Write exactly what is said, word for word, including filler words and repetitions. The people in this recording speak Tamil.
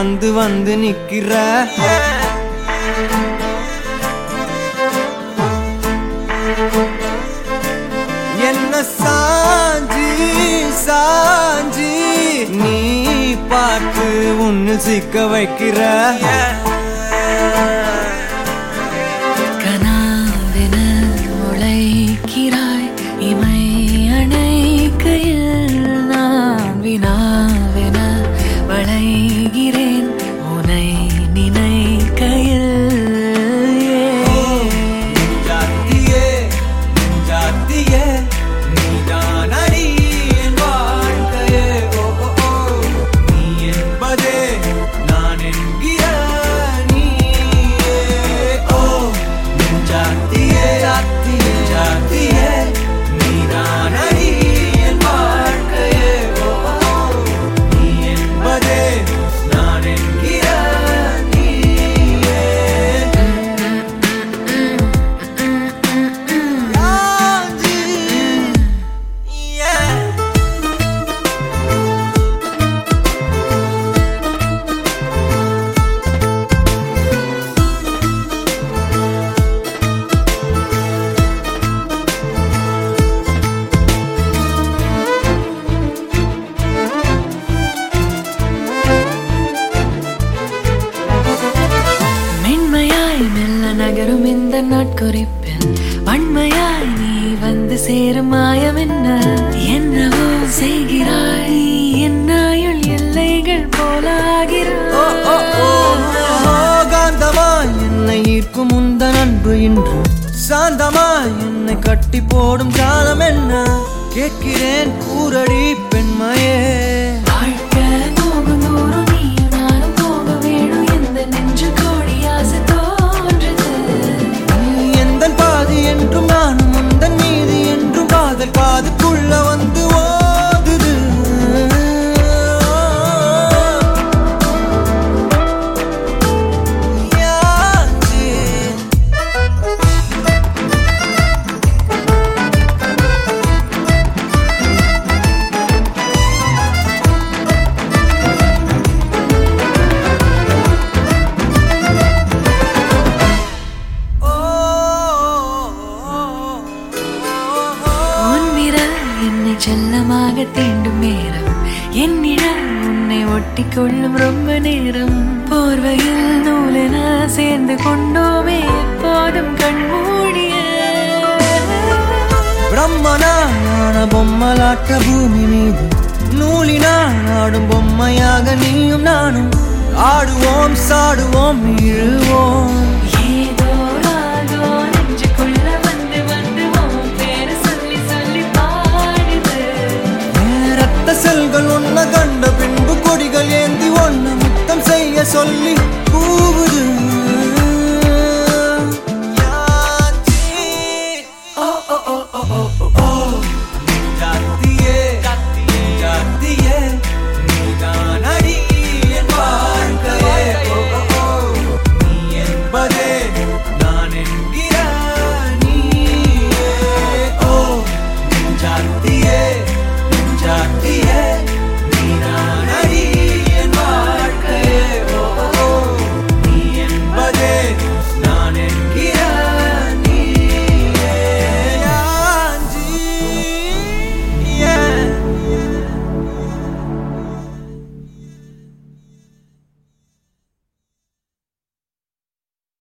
வந்து வந்து நிக்கிற என்ன சாஞ்சி சாஞ்சி நீ பார்த்து உன்னு சிக்க வைக்கிற கனாவென உழைக்கிறாய் இமை அணைக்கையில் நான் வினாவென வளைகிறேன் உனை நினைக்கையில் நகரும் இந்த நாட்குறிப்பில் வன்மையாய் நீ வந்து சேரும் மாயம் என்ன என்னவோ செய்கிறாய் என்னாயுள் எல்லைகள் போலாகிறாய் காந்தமாய் என்னை ஈர்க்கும் உந்த அன்பு இன்று சாந்தமாய் என்னை கட்டி போடும் ஜாலம் என்ன கேட்கிறேன் கூரடி பெண்மையே வாழ்க்கை போகும் தூரம் நீயும் நானும் போக வேணும் எந்த நெஞ்சு கோடி ஆசை பாதி என்றும் நானும் உந்தன் மீது என்றும் காதல் காதுக்குள்ள வந்து ஓதுது செல்லமாக தீண்டும் நேரம் என்னிடம் உன்னை ஒட்டி கொள்ளும் ரொம்ப நேரம் போர்வையில் நூலென சேர்ந்து கொண்டோமே எப்போதும் கண்மூடிய பிரம்மனான பொம்மலாட்ட பூமி மீது நூலினால் ஆடும் பொம்மையாக நீயும் நானும் ஆடுவோம் சாடுவோம் இழுவோம் ஏதோ ராகோ நெஞ்சுக்குள்ள வந்து வந்து பேரு சொல்லி சொல்லி செல்கள் ஒன்ன கண்ட பின்பு கொடிகள் ஏந்தி ஒன்ன முத்தம் செய்ய சொல்லி கூவுது Yeah.